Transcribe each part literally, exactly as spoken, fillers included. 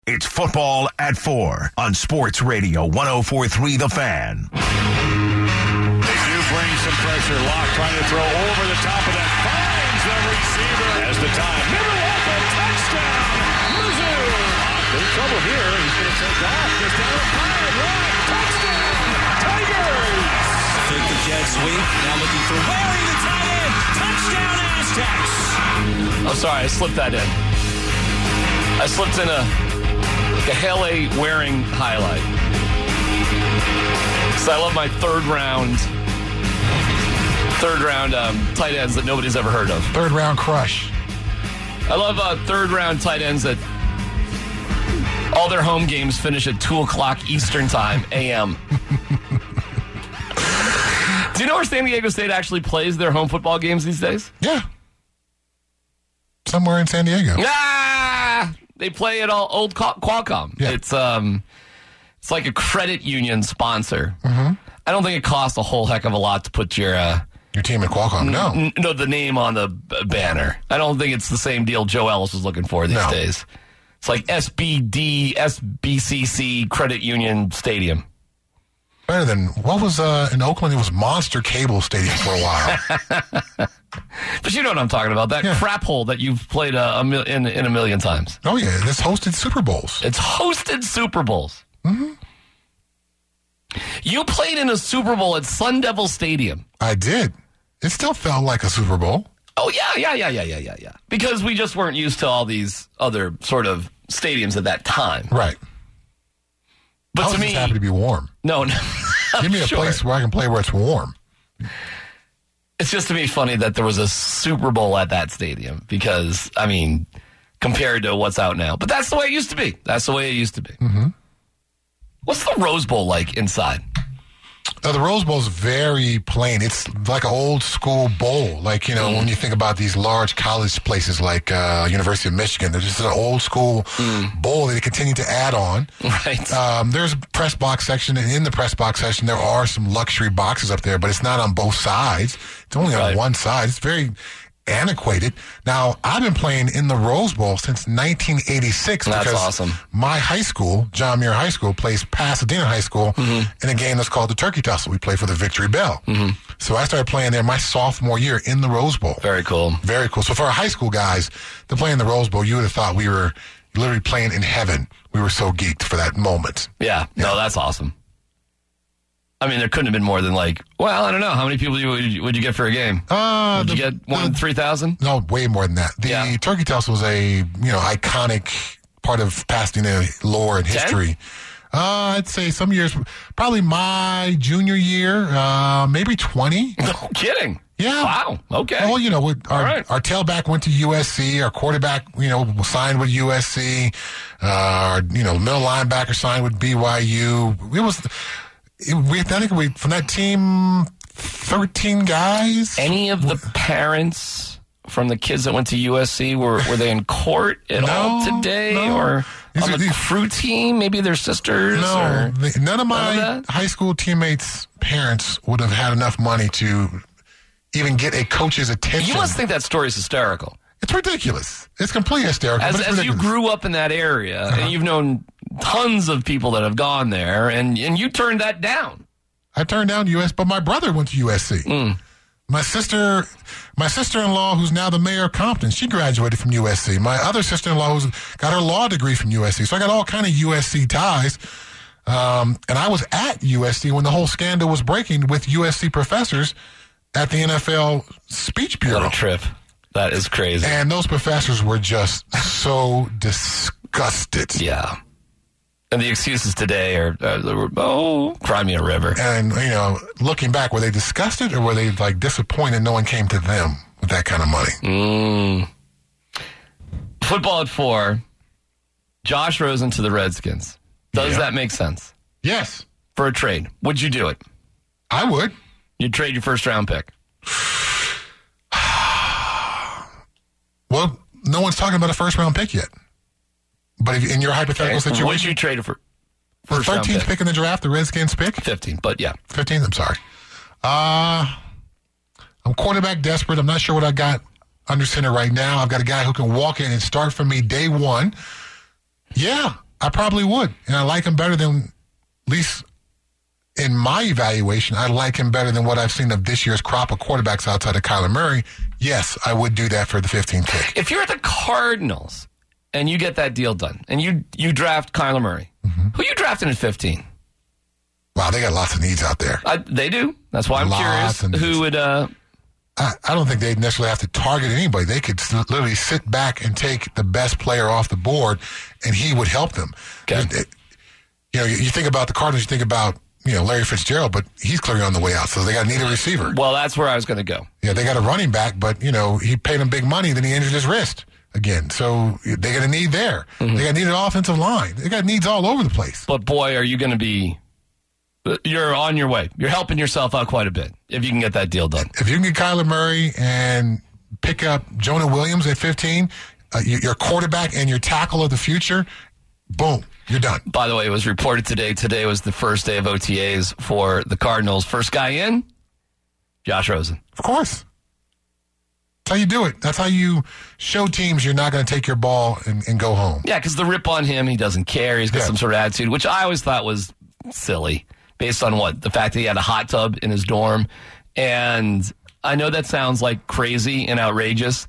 It's Football at four on Sports Radio one oh four point three The Fan. They do bring some pressure. Locke trying to throw over the top of that. Finds the receiver as the time. Mirawafa, touchdown, Mizzou. Locke in trouble here. He's going to take off. Just down the five. Right. Touchdown, Tigers. Take the jet sweep. Now looking for Wary, the tight end. Touchdown, Aztecs. I'm sorry, I slipped that in. I slipped in a Kahele wearing highlight. So I love my third round, third round um, tight ends that nobody's ever heard of. Third round crush. I love uh, third round tight ends that all their home games finish at two o'clock Eastern time, A M. Do you know where San Diego State actually plays their home football games these days? Yeah. Somewhere in San Diego. Ah! They play at all old Qualcomm. Yeah. It's um, it's like a credit union sponsor. Mm-hmm. I don't think it costs a whole heck of a lot to put your uh, your team at Qualcomm. No, n- no, the name on the b- banner. I don't think it's the same deal Joe Ellis was looking for these No. days. It's like S B D, S B C C Credit Union Stadium. better than what was uh, in Oakland? It was Monster Cable Stadium for a while. But you know what I'm talking about. That Yeah. crap hole that you've played a, a mil- in, in a million times. Oh, yeah. This hosted Super Bowls. It's hosted Super Bowls. Mm-hmm. You played in a Super Bowl at Sun Devil Stadium. I did. It still felt like a Super Bowl. Oh, yeah, yeah, yeah, yeah, yeah, yeah, yeah. Because we just weren't used to all these other sort of stadiums at that time. Right. But I was to just me, happy to be warm. no, no. Give me a Sure. place where I can play where it's warm. It's just to me funny that there was a Super Bowl at that stadium because, I mean, compared to what's out now. But that's the way it used to be. That's the way it used to be. Mm-hmm. What's the Rose Bowl like inside? Uh, the Rose Bowl is very plain. It's like an old school bowl. Like, you know, mm. when you think about these large college places like uh, University of Michigan, they're just an old school mm. bowl that they continue to add on. Right. Um, there's a press box section, and in the press box section, there are some luxury boxes up there, but it's not on both sides. It's only right. on one side. It's very antiquated. Now, I've been playing in the Rose Bowl since nineteen eighty-six. That's because awesome. My high school, John Muir High School, plays Pasadena High School mm-hmm. in a game that's called the Turkey Tussle. We play for the Victory Bell. Mm-hmm. So I started playing there my sophomore year in the Rose Bowl. Very cool. Very cool. So for our high school guys to play in the Rose Bowl, you would have thought we were literally playing in heaven. We were so geeked for that moment. Yeah. yeah. No, that's awesome. I mean, there couldn't have been more than like, well, I don't know. How many people would you, would you get for a game? Uh, would the, you get one, three thousand? No, way more than that. The yeah. Turkey Tussle was a, you know, iconic part of Pasadena lore and history. Uh, I'd say some years, probably my junior year, uh, maybe twenty. No kidding. Yeah. Wow. Okay. Well, you know, our, right. our tailback went to U S C. Our quarterback, you know, signed with U S C. Uh, our, you know, middle linebacker signed with B Y U. It was, it, we, I think we, from that team, thirteen guys. Any of the parents from the kids that went to U S C, were, were they in court at no, all today? No. Or These on are, the these, crew team? Maybe their sisters? No. Or They, none of my none of high school teammates' parents would have had enough money to even get a coach's attention. You must think that story is hysterical. It's ridiculous. It's completely hysterical. As, but it's as you ridiculous. grew up in that area, Uh-huh. and you've known tons of people that have gone there, and, and you turned that down. I turned down U S, but my brother went to U S C. Mm. My sister, my sister-in-law, who's now the mayor of Compton, she graduated from U S C. My other sister-in-law, who's got her law degree from U S C. So I got all kind of U S C ties. Um, and I was at U S C when the whole scandal was breaking with U S C professors at the N F L Speech Bureau. What a trip. That is crazy. And those professors were just so disgusted. Yeah. And the excuses today are, uh, they were, oh, cry me a river. And, you know, looking back, were they disgusted or were they, like, disappointed no one came to them with that kind of money? Mm. Football at four. Josh Rosen to the Redskins. Does Yeah. that make sense? Yes. For a trade. Would you do it? I would. You'd trade your first round pick. Well, no one's talking about a first round pick yet. But if, in your hypothetical Okay. situation, Would you trade it for the first round thirteenth pick? pick in the draft, the Redskins pick? fifteen, but yeah. fifteenth, I'm sorry. Uh, I'm quarterback desperate. I'm not sure what I got under center right now. I've got a guy who can walk in and start for me day one. Yeah, I probably would. And I like him better than, at least in my evaluation, I like him better than what I've seen of this year's crop of quarterbacks outside of Kyler Murray. Yes, I would do that for the fifteenth pick. If you're at the Cardinals and you get that deal done and you you draft Kyler Murray, mm-hmm. who you drafting at fifteen? Wow, they got lots of needs out there. I, they do. That's why I'm lots curious who would... Uh, I, I don't think they'd necessarily have to target anybody. They could literally sit back and take the best player off the board, and he would help them. Okay. It, you know, you, you think about the Cardinals, you think about, you know, Larry Fitzgerald, but he's clearly on the way out, so they got to need a receiver. Well, that's where I was going to go. Yeah, they got a running back, but, you know, he paid him big money, then he injured his wrist again. So they got a need there. Mm-hmm. They got a need an offensive line. They got needs all over the place. But, boy, are you going to be... You're on your way. You're helping yourself out quite a bit if you can get that deal done. If you can get Kyler Murray and pick up Jonah Williams at fifteen, uh, your quarterback and your tackle of the future, boom, you're done. By the way, it was reported today. Today was the first day of O T As for the Cardinals. First guy in, Josh Rosen. Of course. That's how you do it. That's how you show teams you're not going to take your ball and, and go home. Yeah, because the rip on him, he doesn't care. He's got yeah. some sort of attitude, which I always thought was silly. Based on what? The fact that he had a hot tub in his dorm. And I know that sounds like crazy and outrageous.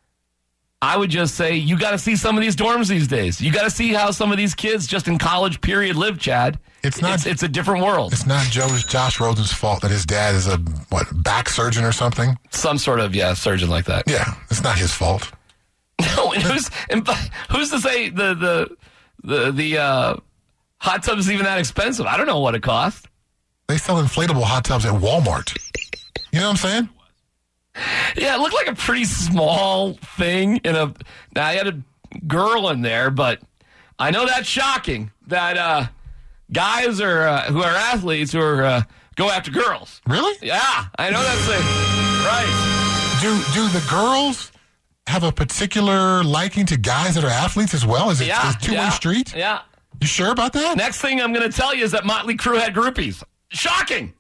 I would just say you got to see some of these dorms these days. You got to see how some of these kids just in college period live, Chad. It's not. It's, it's a different world. It's not Joe's, Josh Rosen's fault that his dad is a, what, back surgeon or something? Some sort of, yeah, surgeon like that. Yeah, it's not his fault. No, and who's, and who's to say the, the, the, the, uh, hot tub is even that expensive? I don't know what it costs. They sell inflatable hot tubs at Walmart. You know what I'm saying? Yeah, it looked like a pretty small thing. In a now, I had a girl in there, but I know that's shocking that uh, guys are uh, who are athletes who are uh, go after girls. Really? Yeah, I know that's a, right. Do do the girls have a particular liking to guys that are athletes as well? Is it yeah, a two-way yeah, street? Yeah. You sure about that? Next thing I'm going to tell you is that Motley Crue had groupies. Shocking.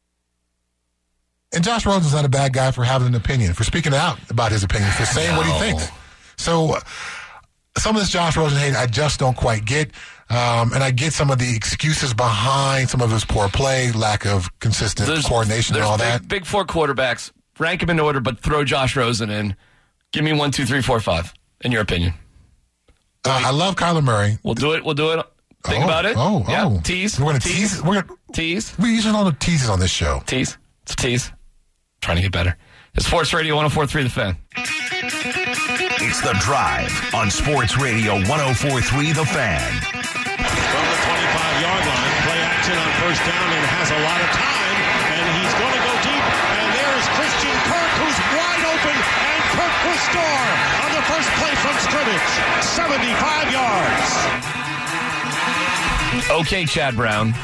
And Josh Rosen's not a bad guy for having an opinion, for speaking out about his opinion, for saying no. what he thinks. So uh, some of this Josh Rosen hate I just don't quite get. Um, and I get some of the excuses behind some of his poor play, lack of consistent there's, coordination there's and all big, that. Big four quarterbacks. Rank them in order, but throw Josh Rosen in. Give me one, two, three, four, five, in your opinion. Uh, I love Kyler Murray. We'll do it. We'll do it. Think oh, about it. Oh, yeah. oh. Tease. We're going to tease. tease. We're going to tease. We're using all the teases on this show. Tease. It's a tease. Trying to get better. It's Sports Radio one oh four point three The Fan. It's The Drive on Sports Radio one oh four point three The Fan. From the twenty-five-yard line, play action on first down and has a lot of time, and he's going to go deep. And there's Christian Kirk, who's wide open, and Kirk will score on the first play from scrimmage. seventy-five yards. Okay, Chad Brown.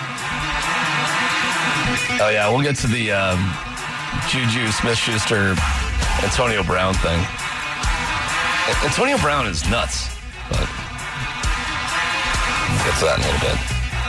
Oh, yeah, we'll get to the um, Juju Smith-Schuster Antonio Brown thing. Antonio Brown is nuts, but we'll get to that in a little bit.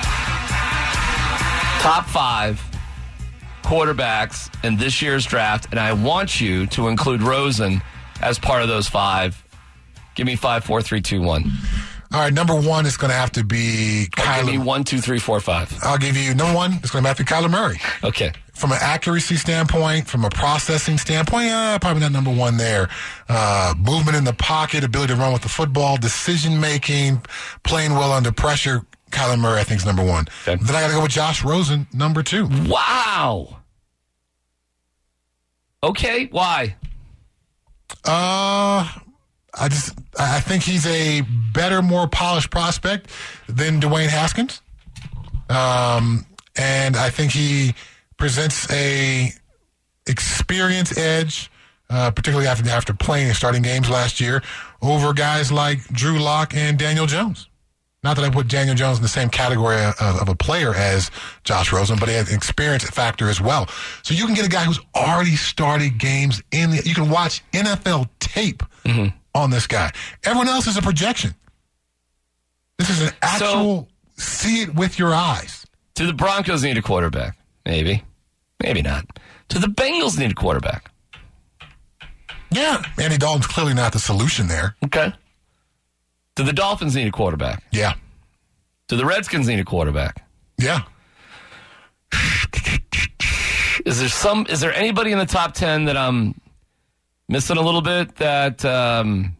Top five quarterbacks in this year's draft, and I want you to include Rosen as part of those five. Give me five, four, three, two, one. All right, number one is going to have to be Kyler. Give me one, two, three, four, five. I'll give you number one. It's going to have to be Kyler Murray. Okay. From an accuracy standpoint, from a processing standpoint, yeah, probably not number one there. Uh, movement in the pocket, ability to run with the football, decision making, playing well under pressure. Kyler Murray, I think, is number one. Okay. Then I got to go with Josh Rosen, number two. Wow. Okay, why? Uh. I just I think he's a better, more polished prospect than Dwayne Haskins, um, and I think he presents a experience edge, uh, particularly after after playing and starting games last year, over guys like Drew Lock and Daniel Jones. Not that I put Daniel Jones in the same category of, of a player as Josh Rosen, but he has an experience factor as well. So you can get a guy who's already started games in the. You can watch N F L tape. Mm-hmm. On this guy. Everyone else is a projection. This is an actual so, see it with your eyes. Do the Broncos need a quarterback? Maybe. Maybe not. Do the Bengals need a quarterback? Yeah. Andy Dalton's clearly not the solution there. Okay. Do the Dolphins need a quarterback? Yeah. Do the Redskins need a quarterback? Yeah. Is there some? Is there anybody in the top ten that I'm missing a little bit? That um,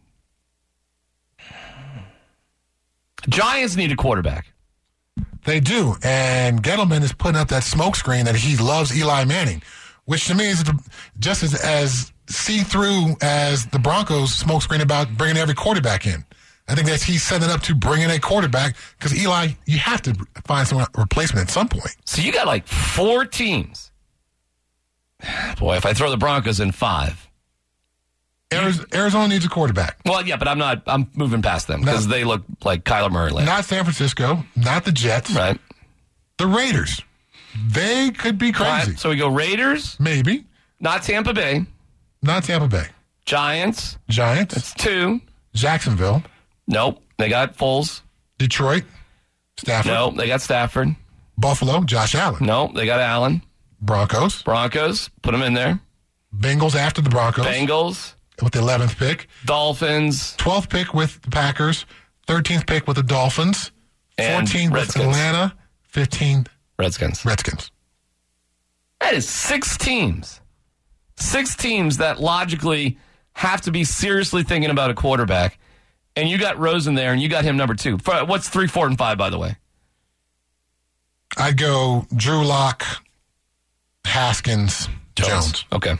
Giants need a quarterback. They do, and Gettleman is putting up that smokescreen that he loves Eli Manning, which to me is just as, as see-through as the Broncos smokescreen about bringing every quarterback in. I think that he's setting up to bring in a quarterback because Eli, you have to find some replacement at some point. So you got like four teams. Boy, if I throw the Broncos in five. Arizona needs a quarterback. Well, yeah, but I'm not. I'm moving past them because they look like Kyler Murray. Land. Not San Francisco, not the Jets. Right. The Raiders. They could be crazy. Right, so we go Raiders. Maybe. Not Tampa Bay. Not Tampa Bay. Giants. Giants. That's two. Jacksonville. Nope. They got Foles. Detroit. Stafford. Nope. They got Stafford. Buffalo. Josh Allen. Nope. They got Allen. Broncos. Broncos. Put them in there. Bengals after the Broncos. Bengals. With the eleventh pick. Dolphins. twelfth pick with the Packers. thirteenth pick with the Dolphins. And fourteenth with Redskins. Atlanta. fifteenth Redskins. Redskins. That is six teams. Six teams that logically have to be seriously thinking about a quarterback. And you got Rosen there, and you got him number two. What's three, four, and five, by the way? I'd go Drew Lock, Haskins, Jones. Jones. Okay.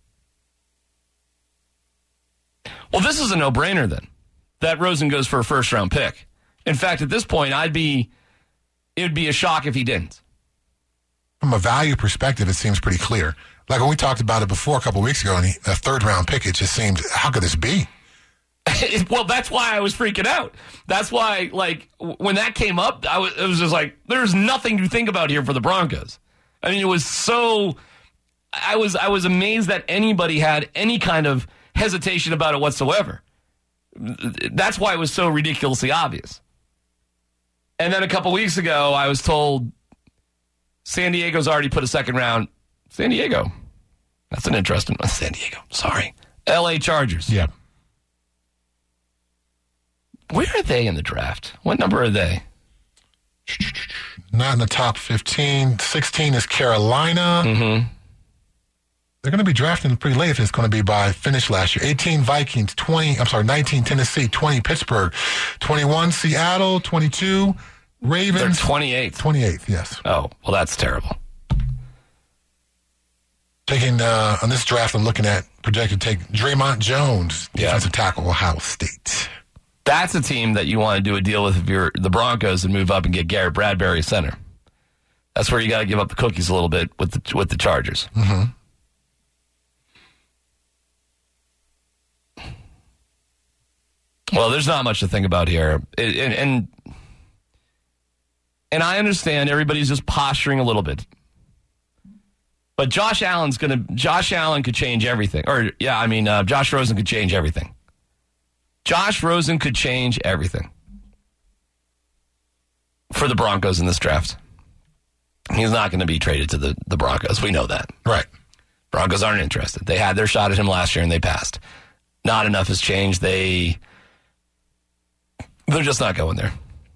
Well, this is a no-brainer then. That Rosen goes for a first-round pick. In fact, at this point, I'd be it would be a shock if he didn't. From a value perspective, it seems pretty clear. Like when we talked about it before a couple of weeks ago, and a third-round pick, it just seemed, how could this be? Well, that's why I was freaking out. That's why, like, when that came up, I was, it was just like, there's nothing to think about here for the Broncos. I mean, it was so, I was, I was amazed that anybody had any kind of hesitation about it whatsoever. That's why it was so ridiculously obvious. And then a couple weeks ago, I was told San Diego's already put a second round. San Diego. That's an interesting one. San Diego. Sorry. L A Chargers. Yeah. Where are they in the draft? What number are they? Not in the top fifteen. sixteen is Carolina. Mm-hmm. They're going to be drafting pretty late if it's going to be by finish last year. eighteen Vikings, twenty, I'm sorry, nineteen Tennessee, twenty Pittsburgh, twenty-one Seattle, twenty-two Ravens. They're twenty-eighth. twenty-eighth, yes. Oh, well, that's terrible. Taking, uh, on this draft, I'm looking at projected to take Draymond Jones, defensive yeah. tackle, Ohio State. That's a team that you want to do a deal with if you're the Broncos and move up and get Garrett Bradbury center. That's where you got to give up the cookies a little bit with the with the Chargers. Mm-hmm. Well, there's not much to think about here, and and, and I understand everybody's just posturing a little bit. But Josh Allen's gonna. Josh Allen could change everything, or yeah, I mean, uh, Josh Rosen could change everything. Josh Rosen could change everything for the Broncos in this draft. He's not going to be traded to the, the Broncos. We know that. Right. Broncos aren't interested. They had their shot at him last year and they passed. Not enough has changed. They, they're just not going there.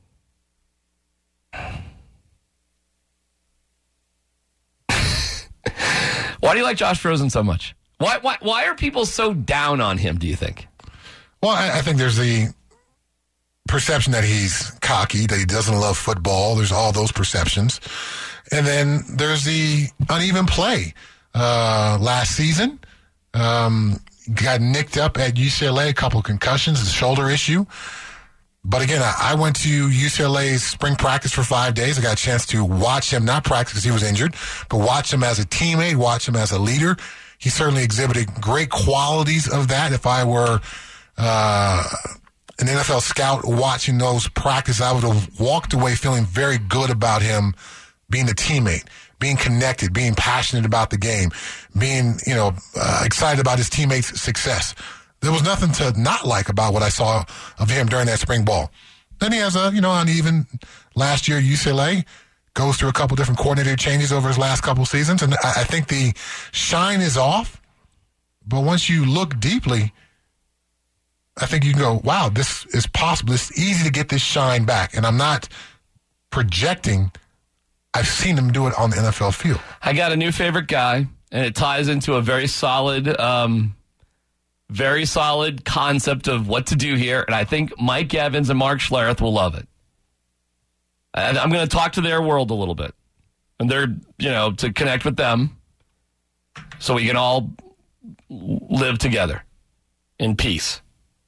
Why do you like Josh Rosen so much? Why, why, why are people so down on him, do you think? Well, I, I think there's the perception that he's cocky, that he doesn't love football. There's all those perceptions. And then there's the uneven play. Uh, last season, um, got nicked up at U C L A, a couple of concussions, a shoulder issue. But again, I, I went to U C L A's spring practice for five days. I got a chance to watch him, not practice because he was injured, but watch him as a teammate, watch him as a leader. He certainly exhibited great qualities of that. If I were Uh, an N F L scout watching those practices, I would have walked away feeling very good about him being a teammate, being connected, being passionate about the game, being, you know, uh, excited about his teammates' success. There was nothing to not like about what I saw of him during that spring ball. Then he has a, you know, uneven last year at U C L A, goes through a couple different coordinator changes over his last couple seasons, and I, I think the shine is off. But once you look deeply, I think you can go, wow, this is possible. It's easy to get this shine back. And I'm not projecting. I've seen him do it on the N F L field. I got a new favorite guy, and it ties into a very solid, um, very solid concept of what to do here. And I think Mike Evans and Mark Schlereth will love it. And I'm going to talk to their world a little bit, and they're, you know, to connect with them so we can all live together in peace,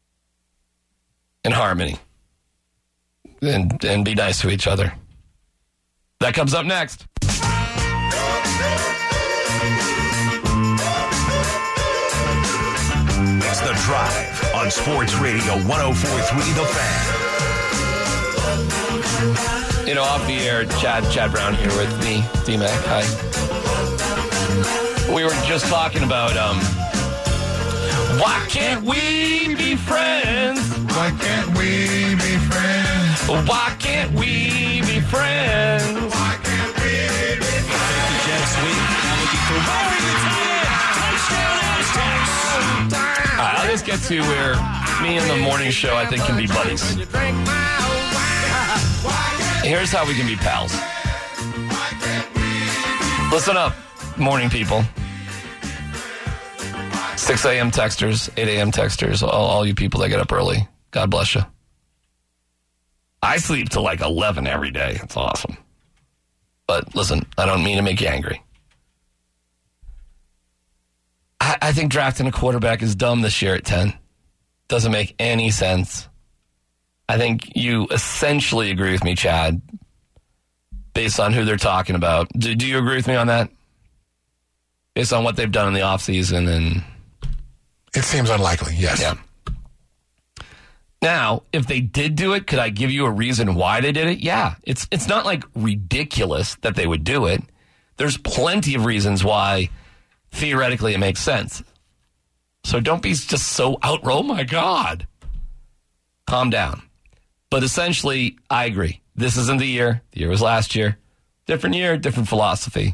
in harmony, and, and be nice to each other. That comes up next. It's The Drive on Sports Radio one oh four point three The Fan. You know, off the air, Chad Chad Brown here with me, D-Mac. Hi. We were just talking about, um, why can't we be friends? Why can't we be friends? Why can't we be friends? Why can't we be friends? The jet sweep. Now looking for Murray. The tight end. Touchdown Aztecs. All right, I'll just get to where me and the morning show, I think, can be buddies. Here's how we can be pals. Listen up, morning people. six a.m. texters, eight a.m. texters, all, all you people that get up early. God bless you. I sleep till like eleven every day. It's awesome. But listen, I don't mean to make you angry. I, I think drafting a quarterback is dumb this year at ten. Doesn't make any sense. I think you essentially agree with me, Chad, based on who they're talking about. Do, do you agree with me on that? Based on what they've done in the offseason and... It seems unlikely, yes. Yeah. Now, if they did do it, could I give you a reason why they did it? Yeah. It's it's not like ridiculous that they would do it. There's plenty of reasons why theoretically it makes sense. So don't be just so out. Oh my God. Calm down. But essentially, I agree. This isn't the year. The year was last year. Different year, different philosophy.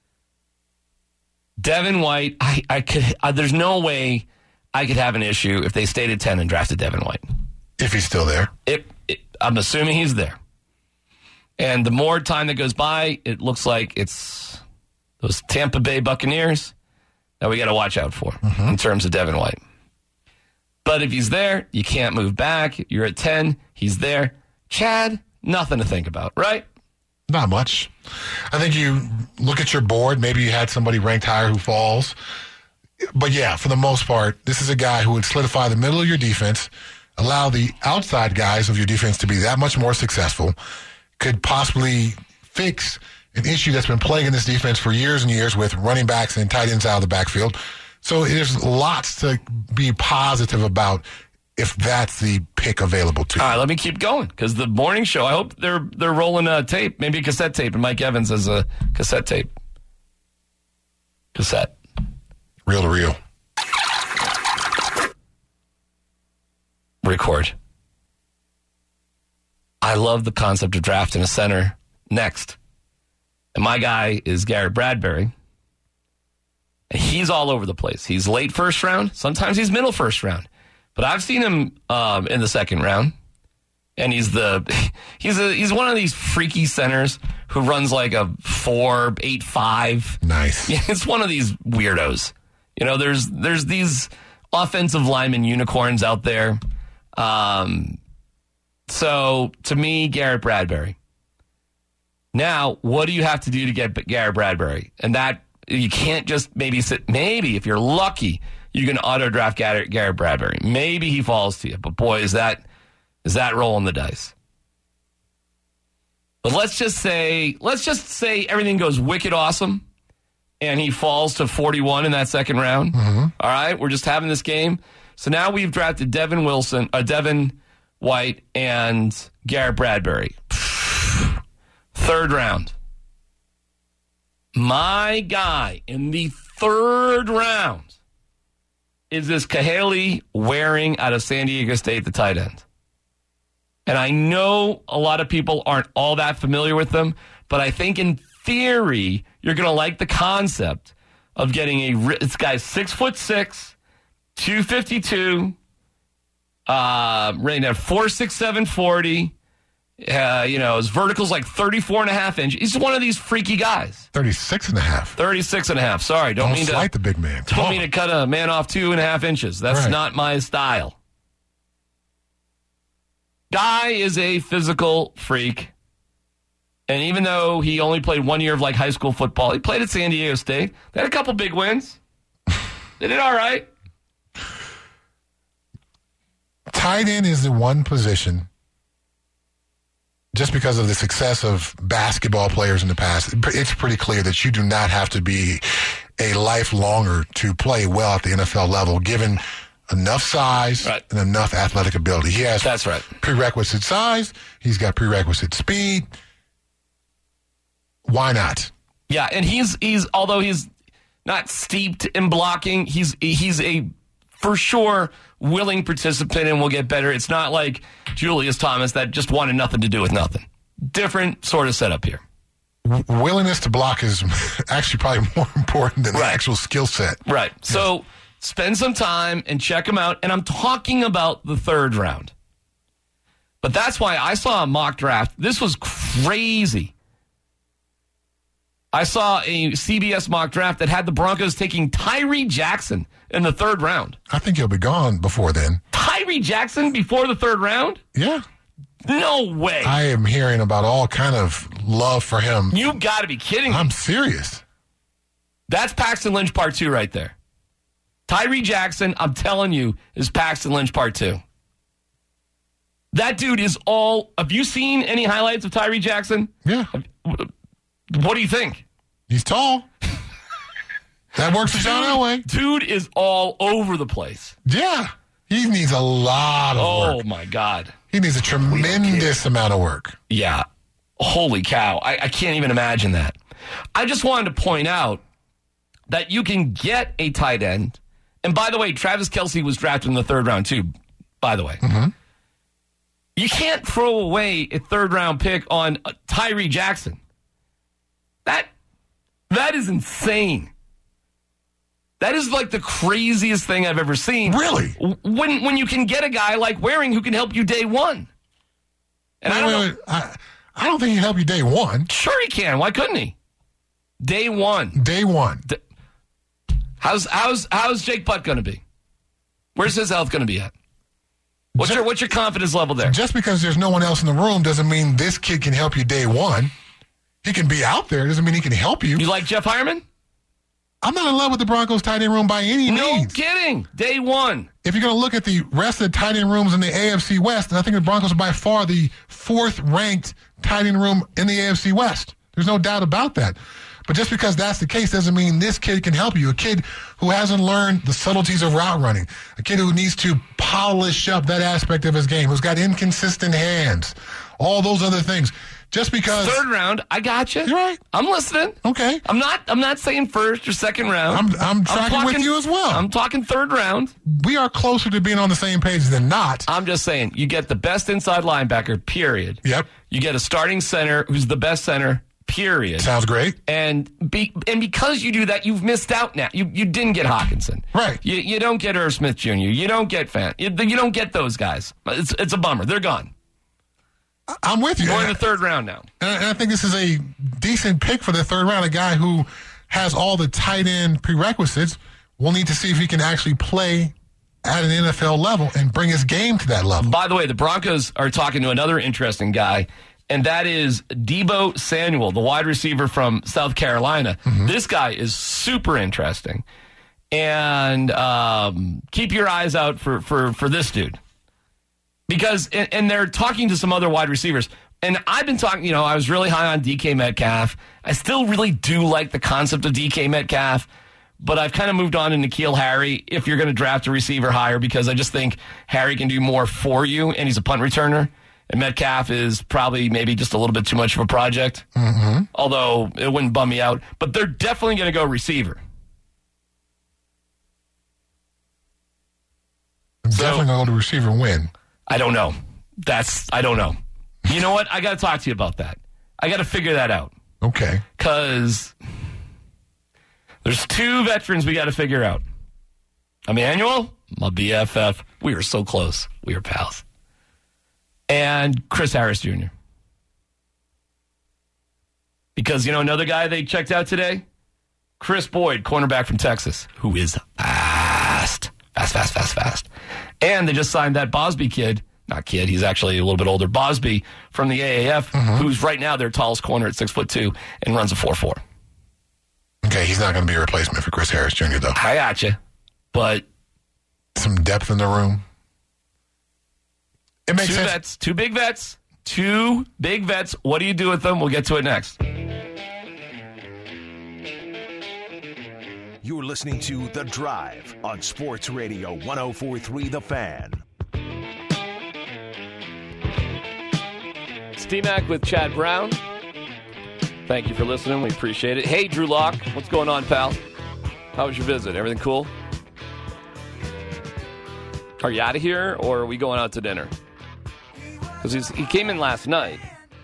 Devin White, I, I could. Uh, there's no way I could have an issue if they stayed at ten and drafted Devin White. If he's still there. It, it, I'm assuming he's there. And the more time that goes by, it looks like it's those Tampa Bay Buccaneers that we got to watch out for mm-hmm. in terms of Devin White. But if he's there, you can't move back. You're at ten. He's there. Chad, nothing to think about, right? Not much. I think you look at your board. Maybe you had somebody ranked higher who falls. But yeah, for the most part, this is a guy who would solidify the middle of your defense, allow the outside guys of your defense to be that much more successful, could possibly fix an issue that's been plaguing this defense for years and years with running backs and tight ends out of the backfield. So there's lots to be positive about if that's the pick available to you. All right, let me keep going because the morning show, I hope they're they're rolling a tape, maybe a cassette tape, and Mike Evans has a cassette tape. Cassette. Reel to reel. Record. I love the concept of drafting a center next. And my guy is Garrett Bradbury. He's all over the place. He's late first round. Sometimes he's middle first round. But I've seen him um, in the second round. And he's the he's a he's one of these freaky centers who runs like a four eight five. Nice. It's one of these weirdos. You know, there's there's these offensive lineman unicorns out there. Um, so to me, Garrett Bradbury. Now, what do you have to do to get Garrett Bradbury? And that you can't just maybe sit. Maybe if you're lucky, you can auto draft Garrett, Garrett Bradbury. Maybe he falls to you, but boy, is that is that rolling the dice? But let's just say let's just say everything goes wicked awesome, and he falls to forty-one in that second round. Mm-hmm. All right, we're just having this game. So now we've drafted Devin Wilson, uh, Devin White, and Garrett Bradbury. Third round. My guy in the third round is this Kahale Waring out of San Diego State, the tight end. And I know a lot of people aren't all that familiar with them, but I think in theory, you're going to like the concept of getting a, this guy's six foot six, two fifty-two, Uh, rated at four six seven forty. Uh, you know, his vertical's like thirty-four and a half inches. He's one of these freaky guys. thirty-six and a half. thirty-six and a half. Sorry, don't, Don't mean to slight the big man. Come Don't on. mean to cut a man off two and a half inches. That's Right. not my style. Guy is a physical freak. And even though he only played one year of like high school football, he played at San Diego State. They had a couple big wins. They did all right. Tight end is the one position, just because of the success of basketball players in the past, it's pretty clear that you do not have to be a lifelonger to play well at the N F L level, given enough size right. and enough athletic ability. He has That's right. prerequisite size. He's got prerequisite speed. Why not? Yeah, and he's he's although he's not steeped in blocking, he's he's a for sure willing participant and will get better. It's not like Julius Thomas that just wanted nothing to do with nothing. Different sort of setup here. W- willingness to block is actually probably more important than the Right. actual skill set. Right. So spend some time and check him out. And I'm talking about the third round. But that's why I saw a mock draft. This was crazy. I saw a C B S mock draft that had the Broncos taking Tyree Jackson in the third round. I think he'll be gone before then. Tyree Jackson before the third round? Yeah. No way. I am hearing about all kind of love for him. You got to be kidding me. I'm serious. That's Paxton Lynch part two right there. Tyree Jackson, I'm telling you, is Paxton Lynch part two. That dude is all... Have you seen any highlights of Tyree Jackson? Yeah. What do you think? He's tall. That works for John Elway. Dude is all over the place. Yeah. He needs a lot of Oh, work. my God. He needs a tremendous amount of work. Yeah. Holy cow. I, I can't even imagine that. I just wanted to point out that you can get a tight end. And by the way, Travis Kelce was drafted in the third round too, by the way. Mm-hmm. You can't throw away a third round pick on uh, Tyree Jackson. That That is insane. That is like the craziest thing I've ever seen. Really? When when you can get a guy like Waring who can help you day one. And wait, I don't wait, know, wait. I, I don't think he'll help you day one. Sure he can. Why couldn't he? Day one. Day one. D- how's how's how's Jake Butt going to be? Where's his health going to be at? What's Just, your what's your confidence level there? just because there's no one else in the room doesn't mean this kid can help you day one. He can be out there. Doesn't mean he can help you. You like Jeff Hireman? I'm not in love with the Broncos tight end room by any No means. kidding. Day one. If you're going to look at the rest of the tight end rooms in the A F C West, I think the Broncos are by far the fourth ranked tight end room in the A F C West. There's no doubt about that. But just because that's the case doesn't mean this kid can help you. A kid who hasn't learned the subtleties of route running, a kid who needs to polish up that aspect of his game, who's got inconsistent hands, all those other things. Just because Third round, I got you. You're right. I'm listening. Okay. I'm not. I'm not saying first or second round. I'm I'm tracking with you as well. I'm talking third round. We are closer to being on the same page than not. I'm just saying you get the best inside linebacker. Period. Yep. You get a starting center who's the best center. Period. Sounds great. And be, and because you do that, you've missed out now. You you didn't get Hawkinson. Right. You you don't get Irv Smith Junior You don't get Fan. You, you don't get those guys. It's it's a bummer. They're gone. I'm with you. We're in the third round now. And I, and I think this is a decent pick for the third round. A guy who has all the tight end prerequisites. We'll need to see if he can actually play at an N F L level and bring his game to that level. By the way, the Broncos are talking to another interesting guy, and that is Deebo Samuel, the wide receiver from South Carolina. Mm-hmm. This guy is super interesting. And um, keep your eyes out for, for, for this dude. Because, and, and they're talking to some other wide receivers. And I've been talking, you know, I was really high on D K Metcalf. I still really do like the concept of D K Metcalf. But I've kind of moved on to N'Keal Harry if you're going to draft a receiver higher, because I just think Harry can do more for you, and he's a punt returner. And Metcalf is probably maybe just a little bit too much of a project, mm-hmm. although it wouldn't bum me out. But they're definitely going to go receiver. I'm So- definitely going to go to receiver and win. I don't know. That's, I don't know. You know what? I got to talk to you about that. I got to figure that out. Okay. Because there's two veterans we got to figure out. Emmanuel my B F F. We were so close. We were pals. And Chris Harris Junior Because, you know, another guy they checked out today? Chris Boyd, cornerback from Texas, who is fast. Fast, fast, fast, fast. And they just signed that Bosby kid. Not kid, he's actually a little bit older. Bosby from the A A F, mm-hmm. who's right now their tallest corner at six foot two and runs a four four. Okay, he's not going to be a replacement for Chris Harris Junior, though. I got you. But some depth in the room. It makes two sense. vets, two big vets, two big vets. What do you do with them? We'll get to it next. You're listening to The Drive on Sports Radio one oh four point three The Fan. T-Mac with Chad Brown. Thank you for listening. We appreciate it. Hey, Drew Lock. What's going on, pal? How was your visit? Everything cool? Are you out of here, or are we going out to dinner? Because he came in last night.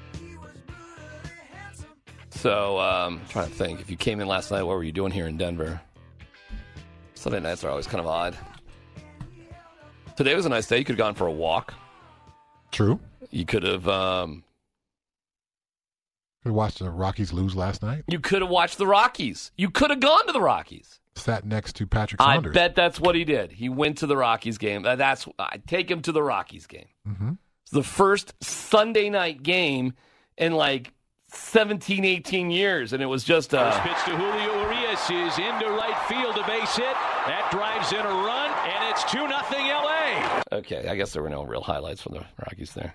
So, um, I'm trying to think. If you came in last night, what were you doing here in Denver? Sunday nights are always kind of odd. Today was a nice day. You could have gone for a walk. True. You could have... Um, Could have watched the Rockies lose last night. You could have watched the Rockies. You could have gone to the Rockies. Sat next to Patrick Saunders. I bet that's what he did. He went to the Rockies game. That's I'd take him to the Rockies game. Mm-hmm. It's the first Sunday night game in like seventeen, eighteen years, and it was just a... First pitch to Julio Urias is into right field, a base hit. That drives in a run, and it's two nothing L A. Okay, I guess there were no real highlights from the Rockies there.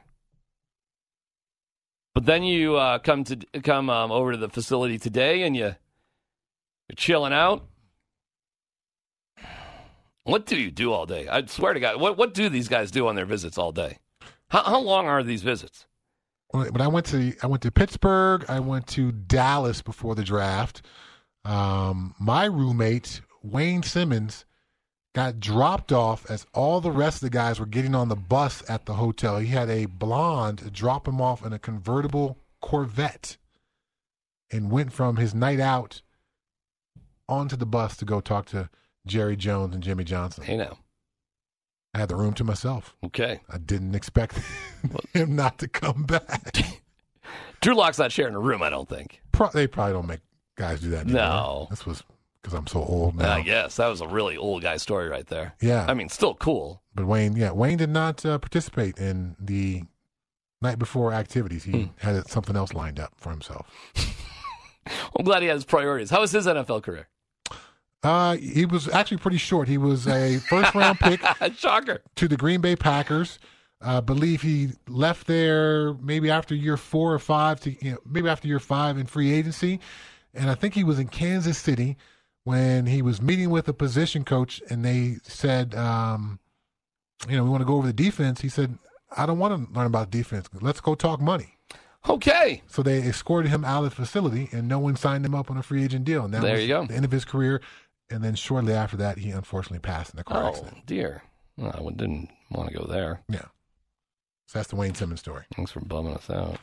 But then you uh, come to come um, over to the facility today, and you, you're chilling out. What do you do all day? I swear to God, what what do these guys do on their visits all day? How how long are these visits? When I went to I went to Pittsburgh, I went to Dallas before the draft. Um, my roommate Wayne Simmons got dropped off as all the rest of the guys were getting on the bus at the hotel. He had a blonde drop him off in a convertible Corvette and went from his night out onto the bus to go talk to Jerry Jones and Jimmy Johnson. Hey, now. I had the room to myself. Okay. I didn't expect him not to come back. Drew Lock's not sharing a room, I don't think. Pro- they probably don't make guys do that anymore. No. This was because I'm so old now. I guess. That was a really old guy story right there. Yeah. I mean, still cool. But Wayne, yeah, Wayne did not uh, participate in the night before activities. He hmm. had something else lined up for himself. I'm glad he has priorities. How was his N F L career? Uh, he was actually pretty short. He was a first-round pick Shocker. to the Green Bay Packers. I uh, believe he left there maybe after year four or five, to you know, maybe after year five in free agency. And I think he was in Kansas City when he was meeting with a position coach, and they said, um, you know, we want to go over the defense. He said, I don't want to learn about defense. Let's go talk money. Okay. So they escorted him out of the facility, and no one signed him up on a free agent deal. And that there was you go. the end of his career. And then shortly after that, he unfortunately passed in a car oh, accident. Oh, dear. Well, I didn't want to go there. Yeah. So that's the Wayne Simmons story. Thanks for bumming us out.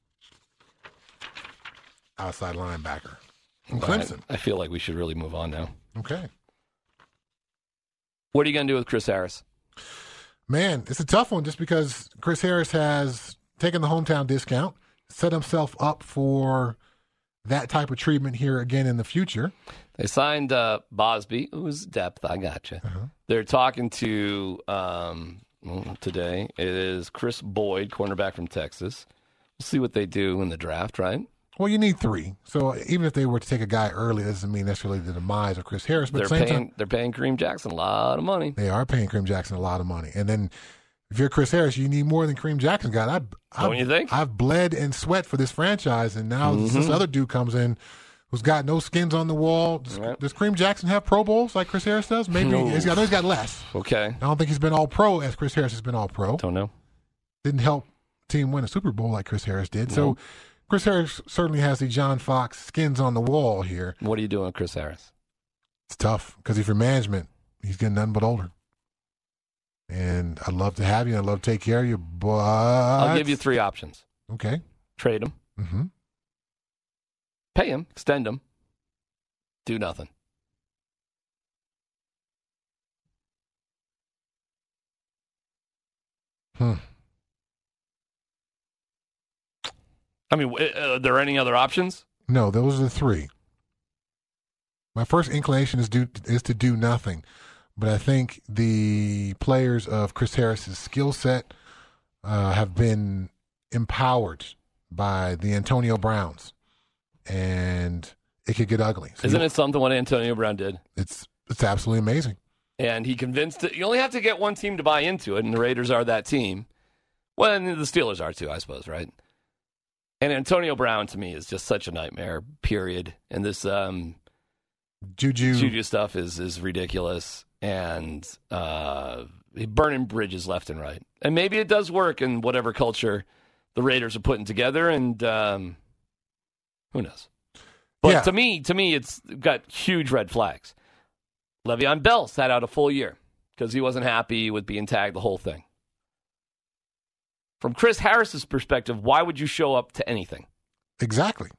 Outside linebacker. Clemson. I, I feel like we should really move on now. Okay. What are you going to do with Chris Harris? Man, it's a tough one just because Chris Harris has taken the hometown discount, set himself up for that type of treatment here again in the future. They signed uh, Bosby, who's depth. I got you. Uh-huh. They're talking to um, well, today. It is Chris Boyd, cornerback from Texas. We'll see what they do in the draft, right? Well, you need three. So even if they were to take a guy early, that doesn't mean necessarily the demise of Chris Harris. But they're at the same paying. time, they're paying Kareem Jackson a lot of money. They are paying Kareem Jackson a lot of money, and then if you're Chris Harris, you need more than Kareem Jackson got. I, Don't I've, you think? I've bled and sweat for this franchise, and now mm-hmm. this other dude comes in who's got no skins on the wall. Does, right. does Kareem Jackson have Pro Bowls like Chris Harris does? Maybe. No. He's got, I know he's got less. Okay. I don't think he's been all pro as Chris Harris has been all pro. Don't know. Didn't help team win a Super Bowl like Chris Harris did. No. So Chris Harris certainly has the John Fox skins on the wall here. What are you doing with Chris Harris? It's tough because if you're management, he's getting nothing but older. And I'd love to have you. I'd love to take care of you, but I'll give you three options. Okay. Trade him. Mm-hmm. Pay him. Extend him. Do nothing. Hmm. I mean, uh, are there any other options? No, those are the three. My first inclination is do is to do nothing, but I think the players of Chris Harris's skill set uh, have been empowered by the Antonio Browns, and it could get ugly. So Isn't you, it something what Antonio Brown did? It's it's absolutely amazing. And he convinced it. You only have to get one team to buy into it, and the Raiders are that team. Well, and the Steelers are too, I suppose, right? And Antonio Brown, to me, is just such a nightmare, period. And this um, Juju. Juju stuff is is ridiculous. And uh, burning bridges left and right. And maybe it does work in whatever culture the Raiders are putting together, and um, who knows? But Yeah. to me, to me, it's got huge red flags. Le'Veon Bell sat out a full year because he wasn't happy with being tagged, the whole thing. From Chris Harris's perspective, why would you show up to anything? Exactly.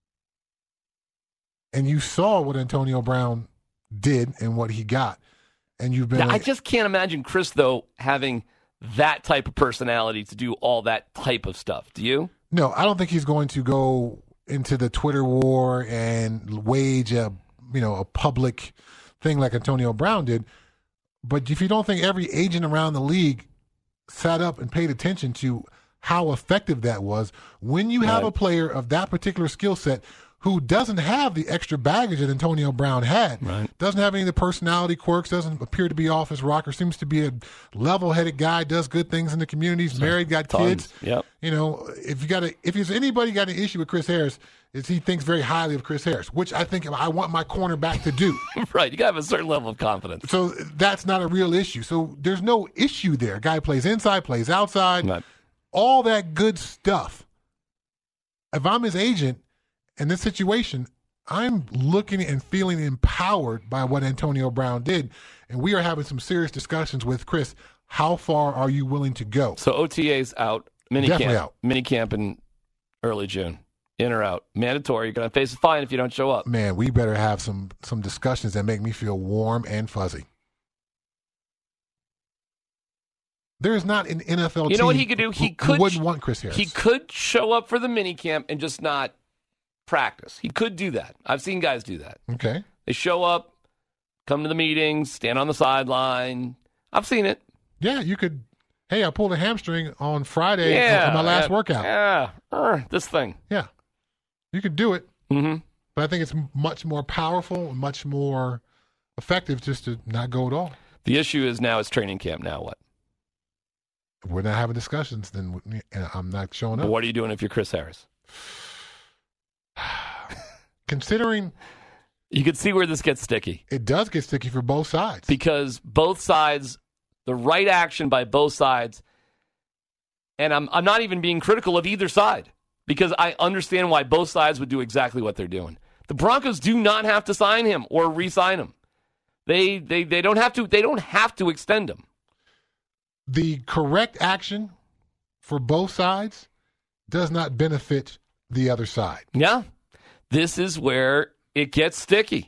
And you saw what Antonio Brown did and what he got. And you've been Yeah, I like, just can't imagine Chris, though, having that type of personality to do all that type of stuff. Do you? no, I don't think he's going to go into the Twitter war and wage a, you know, a public thing like Antonio Brown did. But if you don't think every agent around the league sat up and paid attention to how effective that was, when you have Right. a player of that particular skill set who doesn't have the extra baggage that Antonio Brown had, Right. doesn't have any of the personality quirks, doesn't appear to be off his rocker, seems to be a level-headed guy, does good things in the community, he's married, got Tons. kids. Yep. You know, if you got a, if there's anybody got an issue with Chris Harris, is he thinks very highly of Chris Harris, which I think I want my cornerback to do. Right. You got to have a certain level of confidence. So that's not a real issue. So there's no issue there. Guy plays inside, plays outside, Right. all that good stuff. If I'm his agent in this situation, I'm looking and feeling empowered by what Antonio Brown did. And we are having some serious discussions with Chris. How far are you willing to go? So O T A's out. Mini Definitely camp. out. Mini camp in early June. In or out. Mandatory. You're going to face a fine if you don't show up. Man, we better have some some discussions that make me feel warm and fuzzy. There is not an N F L You team know what he could do? He who, could who wouldn't want Chris Harris. He could show up for the mini camp and just not practice. He could do that. I've seen guys do that. Okay. They show up, come to the meetings, stand on the sideline. I've seen it. Yeah, you could. Hey, I pulled a hamstring on Friday Yeah. on my last yeah, workout. Yeah. Er, this thing. Yeah. You could do it, Mm-hmm. but I think it's much more powerful and much more effective just to not go at all. The issue is now it's training camp. Now what? If we're not having discussions, then we- and I'm not showing But up. what are you doing if you're Chris Harris? Considering You could see where this gets sticky it does get sticky for both sides. because both sides, the right action by both sides, and I'm I'm not even being critical of either side because I understand why both sides would do exactly what they're doing. The Broncos do not have to sign him or re-sign him. They they they don't have to they don't have to extend him. The correct action for both sides does not benefit the other side. Yeah. This is where it gets sticky.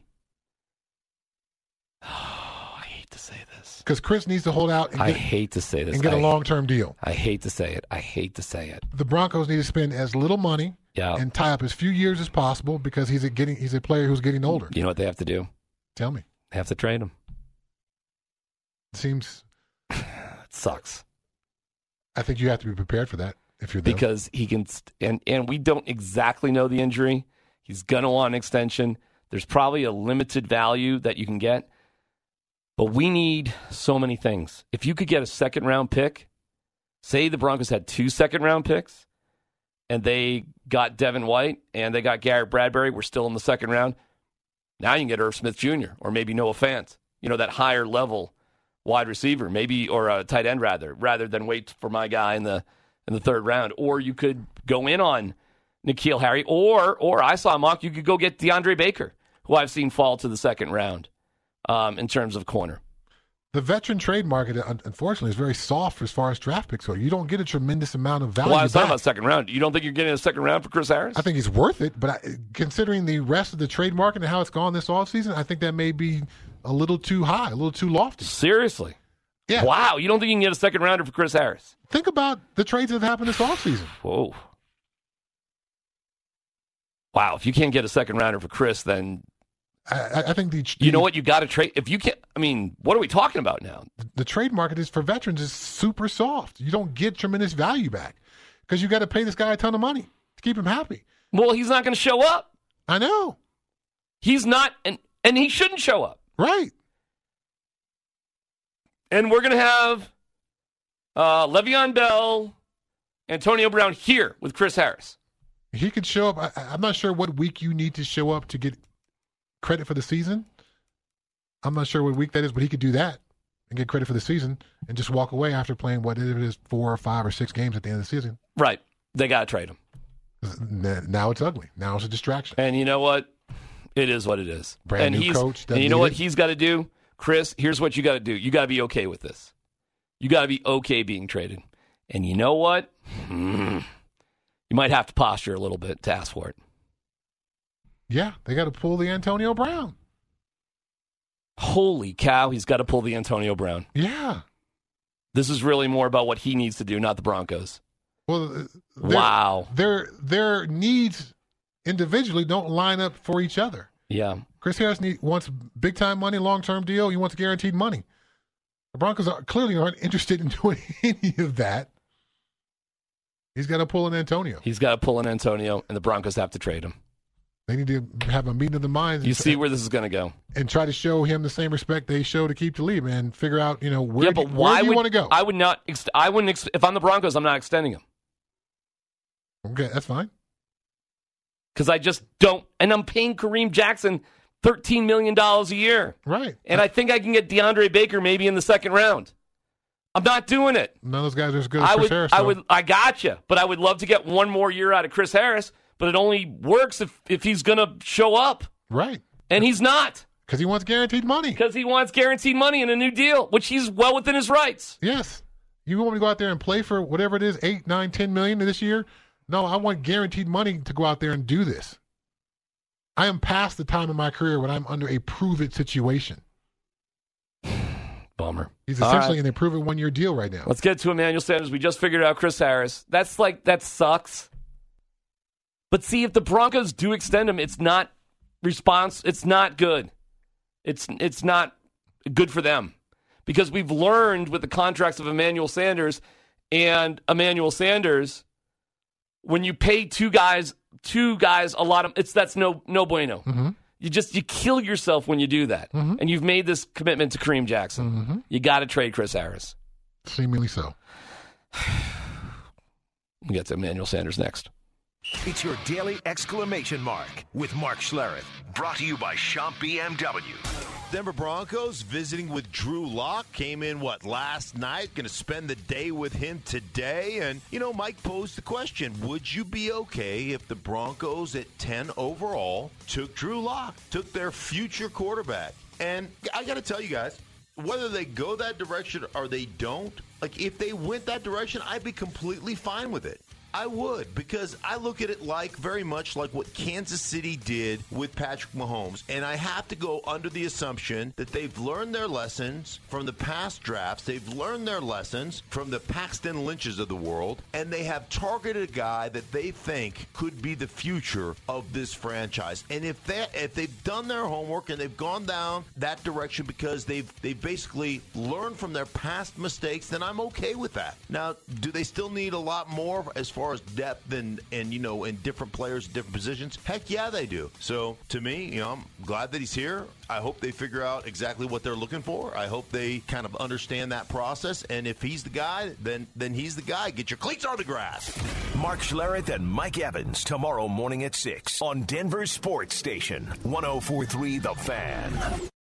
Oh, I hate to say this. Because Chris needs to hold out and I get, hate to say this. and get a I- long-term deal. I hate to say it. I hate to say it. The Broncos need to spend as little money Yeah. and tie up as few years as possible because he's a getting he's a player who's getting older. You know what they have to do? Tell me. They have to trade him. It seems It sucks I think you have to be prepared for that if you're them. because he can, st- and and we don't exactly know the injury. He's gonna want an extension. There's probably a limited value that you can get, but we need so many things. If you could get a second round pick, say the Broncos had two second round picks, and they got Devin White and they got Garrett Bradbury. We're still in the second round. Now you can get Irv Smith Junior or maybe Noah Fant. You know, that higher level wide receiver, maybe, or a tight end rather, rather than wait for my guy in the in the third round. Or you could go in on N'Keal Harry, or or I saw a mock, you could go get DeAndre Baker, who I've seen fall to the second round um, in terms of corner. The veteran trade market, un- unfortunately, is very soft as far as draft picks go. You don't get a tremendous amount of value Well, I was talking back. about second round. You don't think you're getting a second round for Chris Harris? I think he's worth it, but I, considering the rest of the trade market and how it's gone this offseason, I think that may be a little too high, a little too lofty. Seriously. Yeah. Wow, you don't think you can get a second rounder for Chris Harris? Think about the trades that have happened this offseason. Whoa. Wow, if you can't get a second rounder for Chris, then I, I think the, the you know what, you got to trade. If you can't, I mean, what are we talking about now? The trade market is for veterans is super soft. You don't get tremendous value back because you got to pay this guy a ton of money to keep him happy. Well, he's not going to show up. I know. He's not, and and he shouldn't show up. Right. And we're going to have uh, Le'Veon Bell, Antonio Brown here with Chris Harris. He could show up. I, I'm not sure what week you need to show up to get credit for the season. I'm not sure what week that is, but he could do that and get credit for the season and just walk away after playing what it is, four or five or six games at the end of the season. Right. They got to trade him. Now it's ugly. Now it's a distraction. And you know what? It is what it is. Brand and new he's, coach. And you know what it. he's got to do? Chris, here's what you got to do. You got to be okay with this. You got to be okay being traded. And you know what? Mm, you might have to posture a little bit to ask for it. Yeah, they got to pull the Antonio Brown. Holy cow, he's got to pull the Antonio Brown. Yeah. This is really more about what he needs to do, not the Broncos. Well, their, wow. Their their needs individually don't line up for each other. Yeah. Chris Harris need, wants big time money, long term deal. He wants guaranteed money. The Broncos are, clearly aren't interested in doing any of that. He's got to pull an Antonio. He's got to pull an Antonio, and the Broncos have to trade him. They need to have a meeting of the minds. You and, see where this is going to go, and try to show him the same respect they show to Keep Talib, and figure out, you know, where, yeah, but do, why where do you would, want to go? I would not. Ex- I wouldn't. Ex- if I'm the Broncos, I'm not extending him. Okay, that's fine. Because I just don't, and I'm paying Kareem Jackson thirteen million dollars a year. Right. And I think I can get DeAndre Baker maybe in the second round. I'm not doing it. None of those guys are as good as I Chris would, Harris. I though. would, I gotcha, but I would love to get one more year out of Chris Harris. But it only works if, if he's going to show up. Right. And he's not. Because he wants guaranteed money. Because he wants guaranteed money and a new deal, which he's well within his rights. Yes. You want me to go out there and play for whatever it is, eight, nine, ten million this year? No, I want guaranteed money to go out there and do this. I am past the time in my career when I'm under a prove-it situation. Bummer. He's essentially right. in a prove-it one-year deal right now. Let's get to Emmanuel Sanders. We just figured out Chris Harris. That's like, that sucks. But see, if the Broncos do extend him, it's not response. It's not good. It's it's not good for them. Because we've learned with the contracts of Emmanuel Sanders and Emmanuel Sanders, when you pay two guys, two guys a lot of, it's that's no no bueno. Mm-hmm. You just, you kill yourself when you do that. Mm-hmm. And you've made this commitment to Kareem Jackson. Mm-hmm. You got to trade Chris Harris. Seemingly so. We'll get to Emmanuel Sanders next. It's your daily exclamation mark with Mark Schlereth. Brought to you by Shop B M W. Denver Broncos visiting with Drew Lock. Came in, what, last night? Going to spend the day with him today. And, you know, Mike posed the question, would you be okay if the Broncos at ten overall took Drew Lock, took their future quarterback? And I got to tell you guys, whether they go that direction or they don't, like if they went that direction, I'd be completely fine with it. I would, because I look at it like very much like what Kansas City did with Patrick Mahomes. And I have to go under the assumption that they've learned their lessons from the past drafts. They've learned their lessons from the Paxton Lynches of the world. And they have targeted a guy that they think could be the future of this franchise. And if they if they've done their homework and they've gone down that direction because they've they've basically learned from their past mistakes, then I'm okay with that. Now, do they still need a lot more as far as depth and, and you know, in different players, different positions? Heck yeah, they do. So to me, you know, I'm glad that he's here. I hope they figure out exactly what they're looking for. I hope they kind of understand that process. And if he's the guy, then then he's the guy. Get your cleats on the grass. Mark Schlereth and Mike Evans tomorrow morning at six on Denver Sports Station one oh four point three The Fan.